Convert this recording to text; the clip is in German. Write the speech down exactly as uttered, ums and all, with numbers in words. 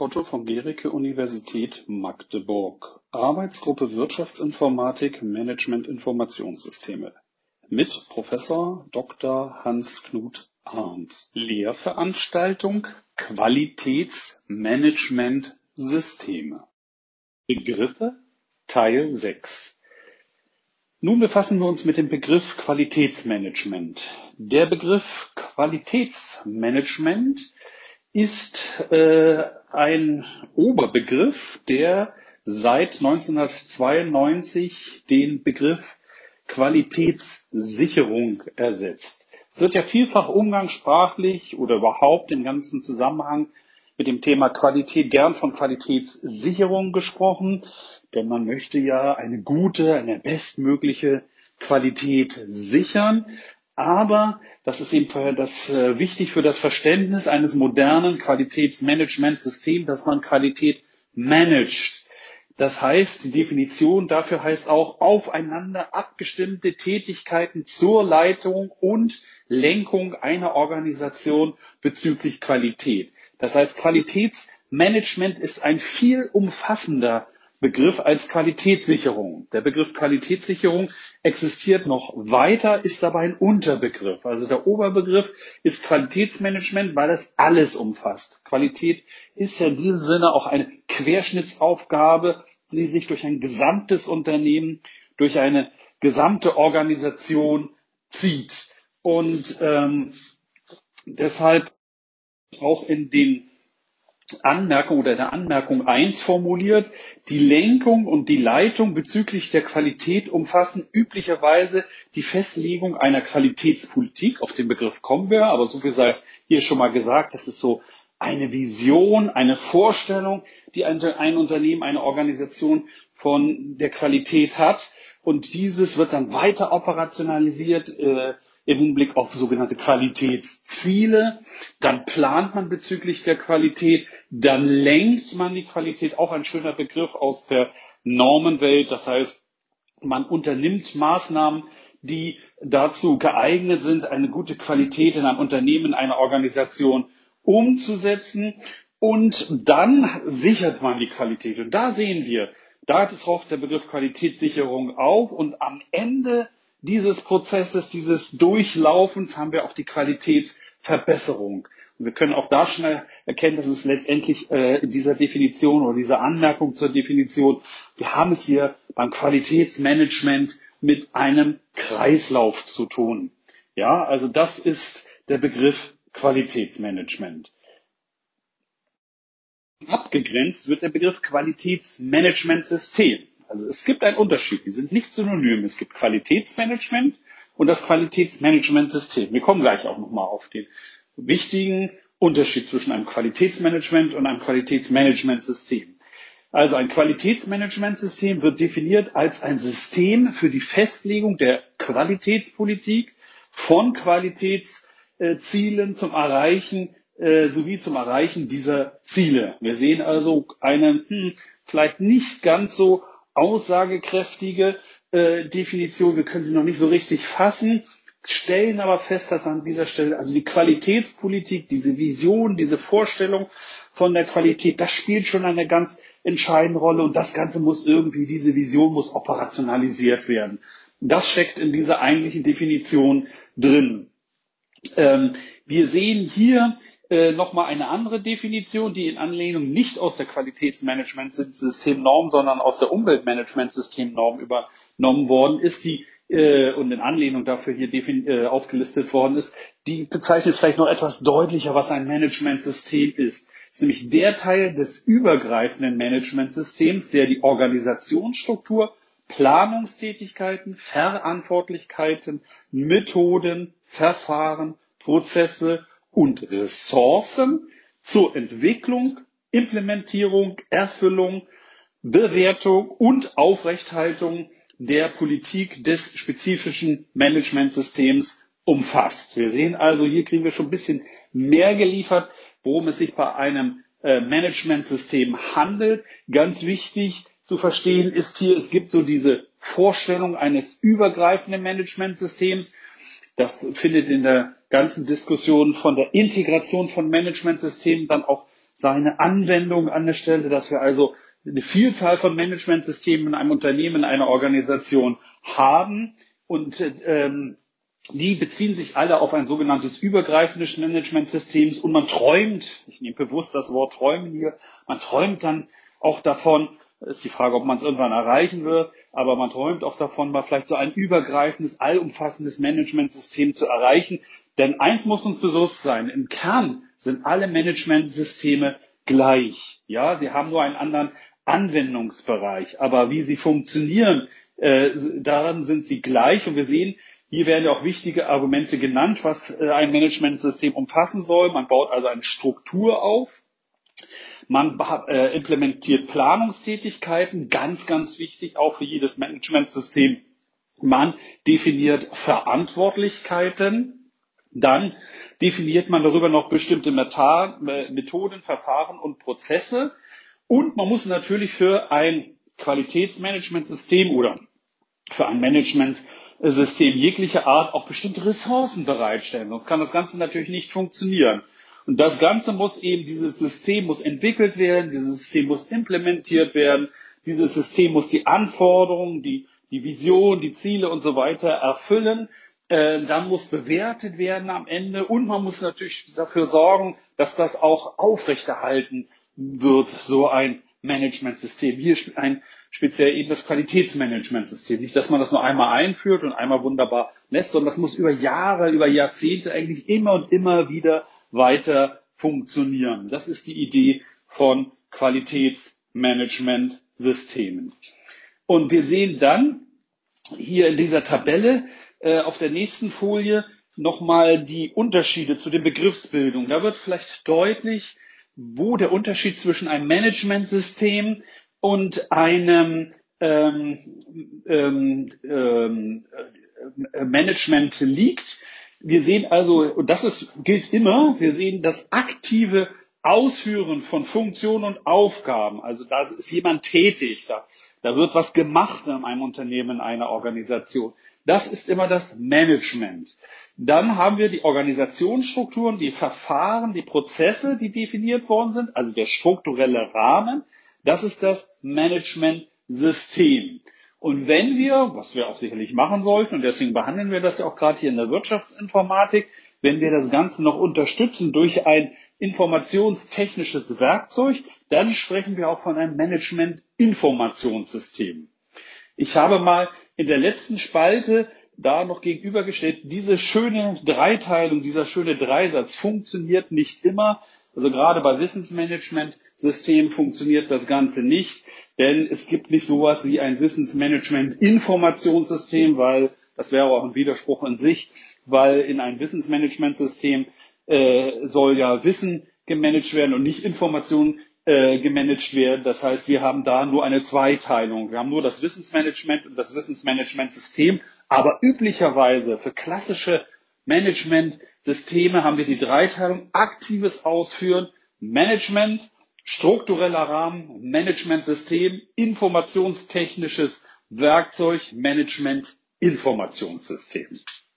Otto von Guericke, Universität Magdeburg. Arbeitsgruppe Wirtschaftsinformatik, Management Informationssysteme. Mit Professor Doktor Hans-Knut Arndt. Lehrveranstaltung Qualitätsmanagementsysteme. Begriffe Teil sechs. Nun befassen wir uns mit dem Begriff Qualitätsmanagement. Der Begriff Qualitätsmanagement ist äh, ein Oberbegriff, der seit neunzehnhundertzweiundneunzig den Begriff Qualitätssicherung ersetzt. Es wird ja vielfach umgangssprachlich oder überhaupt im ganzen Zusammenhang mit dem Thema Qualität gern von Qualitätssicherung gesprochen, denn man möchte ja eine gute, eine bestmögliche Qualität sichern. Aber das ist eben für das, äh, wichtig für das Verständnis eines modernen Qualitätsmanagementsystems, dass man Qualität managt. Das heißt, die Definition dafür heißt auch aufeinander abgestimmte Tätigkeiten zur Leitung und Lenkung einer Organisation bezüglich Qualität. Das heißt, Qualitätsmanagement ist ein viel umfassender Begriff als Qualitätssicherung. Der Begriff Qualitätssicherung existiert noch weiter, ist aber ein Unterbegriff. Also der Oberbegriff ist Qualitätsmanagement, weil es alles umfasst. Qualität ist ja in diesem Sinne auch eine Querschnittsaufgabe, die sich durch ein gesamtes Unternehmen, durch eine gesamte Organisation zieht. Und ähm, deshalb auch in den Anmerkung oder in der Anmerkung eins formuliert, die Lenkung und die Leitung bezüglich der Qualität umfassen üblicherweise die Festlegung einer Qualitätspolitik. Auf den Begriff kommen wir, aber so wie sei hier schon mal gesagt, das ist so eine Vision, eine Vorstellung, die ein, ein Unternehmen, eine Organisation von der Qualität hat. Und dieses wird dann weiter operationalisiert äh, im Hinblick auf sogenannte Qualitätsziele. Dann plant man bezüglich der Qualität, dann lenkt man die Qualität, auch ein schöner Begriff aus der Normenwelt. Das heißt, man unternimmt Maßnahmen, die dazu geeignet sind, eine gute Qualität in einem Unternehmen, in einer Organisation umzusetzen. Und dann sichert man die Qualität. Und da sehen wir, da taucht der Begriff Qualitätssicherung auf. Und am Ende dieses Prozesses, dieses Durchlaufens haben wir auch die Qualitätsverbesserung. Und wir können auch da schnell erkennen, dass es letztendlich äh, in dieser Definition oder dieser Anmerkung zur Definition, wir haben es hier beim Qualitätsmanagement mit einem Kreislauf zu tun. Ja, also das ist der Begriff Qualitätsmanagement. Abgegrenzt wird der Begriff Qualitätsmanagementsystem. Also es gibt einen Unterschied, die sind nicht synonym. Es gibt Qualitätsmanagement und das Qualitätsmanagementsystem. Wir kommen gleich auch nochmal auf den wichtigen Unterschied zwischen einem Qualitätsmanagement und einem Qualitätsmanagementsystem. Also ein Qualitätsmanagementsystem wird definiert als ein System für die Festlegung der Qualitätspolitik von Qualitätszielen zum Erreichen sowie zum Erreichen dieser Ziele. Wir sehen also eine hm, vielleicht nicht ganz so aussagekräftige äh, Definition. Wir können sie noch nicht so richtig fassen, stellen aber fest, dass an dieser Stelle also die Qualitätspolitik, diese Vision, diese Vorstellung von der Qualität, das spielt schon eine ganz entscheidende Rolle und das Ganze muss irgendwie, diese Vision muss operationalisiert werden. Das steckt in dieser eigentlichen Definition drin. Ähm, wir sehen hier äh, nochmal eine andere Definition, die in Anlehnung nicht aus der Qualitätsmanagementsystemnorm, sondern aus der Umweltmanagementsystemnorm übernommen worden ist, die äh, und in Anlehnung dafür hier defin- äh, aufgelistet worden ist, die bezeichnet vielleicht noch etwas deutlicher, was ein Managementsystem ist. Das ist nämlich der Teil des übergreifenden Managementsystems, der die Organisationsstruktur, Planungstätigkeiten, Verantwortlichkeiten, Methoden, Verfahren, Prozesse und Ressourcen zur Entwicklung, Implementierung, Erfüllung, Bewertung und Aufrechthaltung der Politik des spezifischen Managementsystems umfasst. Wir sehen also, hier kriegen wir schon ein bisschen mehr geliefert, worum es sich bei einem äh, Managementsystem handelt. Ganz wichtig zu verstehen ist hier, es gibt so diese Vorstellung eines übergreifenden Managementsystems. Das findet in der ganzen Diskussion von der Integration von Managementsystemen dann auch seine Anwendung an der Stelle, dass wir also eine Vielzahl von Managementsystemen in einem Unternehmen, in einer Organisation haben und ähm, die beziehen sich alle auf ein sogenanntes übergreifendes Managementsystem und man träumt, ich nehme bewusst das Wort träumen hier, man träumt dann auch davon, ist die Frage, ob man es irgendwann erreichen wird, aber man träumt auch davon, mal vielleicht so ein übergreifendes, allumfassendes Managementsystem zu erreichen. Denn eins muss uns bewusst sein, im Kern sind alle Managementsysteme gleich. Ja, sie haben nur einen anderen Anwendungsbereich, aber wie sie funktionieren, äh, daran sind sie gleich und wir sehen, hier werden ja auch wichtige Argumente genannt, was äh, ein Managementsystem umfassen soll. Man baut also eine Struktur auf. Man äh, implementiert Planungstätigkeiten, ganz, ganz wichtig, auch für jedes Managementsystem. Man definiert Verantwortlichkeiten. Dann definiert man darüber noch bestimmte Methoden, Verfahren und Prozesse. Und man muss natürlich für ein Qualitätsmanagementsystem oder für ein Managementsystem jeglicher Art auch bestimmte Ressourcen bereitstellen. Sonst kann das Ganze natürlich nicht funktionieren. Und das Ganze muss eben, dieses System muss entwickelt werden, dieses System muss implementiert werden, dieses System muss die Anforderungen, die, die Vision, die Ziele und so weiter erfüllen. Äh, dann muss bewertet werden am Ende und man muss natürlich dafür sorgen, dass das auch aufrechterhalten wird, so ein Managementsystem. Hier ein speziell eben das Qualitätsmanagementsystem. Nicht, dass man das nur einmal einführt und einmal wunderbar lässt, sondern das muss über Jahre, über Jahrzehnte eigentlich immer und immer wieder weiter funktionieren. Das ist die Idee von Qualitätsmanagementsystemen. Und wir sehen dann hier in dieser Tabelle äh, auf der nächsten Folie nochmal die Unterschiede zu den Begriffsbildungen. Da wird vielleicht deutlich, wo der Unterschied zwischen einem Managementsystem und einem ähm, ähm, ähm, Management liegt. Wir sehen also, und das ist, gilt immer, wir sehen das aktive Ausführen von Funktionen und Aufgaben. Also da ist jemand tätig, da, da wird was gemacht in einem Unternehmen, in einer Organisation. Das ist immer das Management. Dann haben wir die Organisationsstrukturen, die Verfahren, die Prozesse, die definiert worden sind, also der strukturelle Rahmen. Das ist das Managementsystem. Und wenn wir, was wir auch sicherlich machen sollten, und deswegen behandeln wir das ja auch gerade hier in der Wirtschaftsinformatik, wenn wir das Ganze noch unterstützen durch ein informationstechnisches Werkzeug, dann sprechen wir auch von einem Management-Informationssystem. Ich habe mal in der letzten Spalte da noch gegenübergestellt, diese schöne Dreiteilung, dieser schöne Dreisatz funktioniert nicht immer. Also gerade bei Wissensmanagement-Systemen funktioniert das Ganze nicht, denn es gibt nicht sowas wie ein Wissensmanagement-Informationssystem, weil das wäre auch ein Widerspruch in sich, weil in einem Wissensmanagementsystem äh, soll ja Wissen gemanagt werden und nicht Informationen äh, gemanagt werden. Das heißt, wir haben da nur eine Zweiteilung. Wir haben nur das Wissensmanagement und das Wissensmanagementsystem, aber üblicherweise für klassische Managementsysteme haben wir die Dreiteilung: aktives Ausführen, Management, struktureller Rahmen, Managementsystem, informationstechnisches Werkzeug, Management, Informationssystem.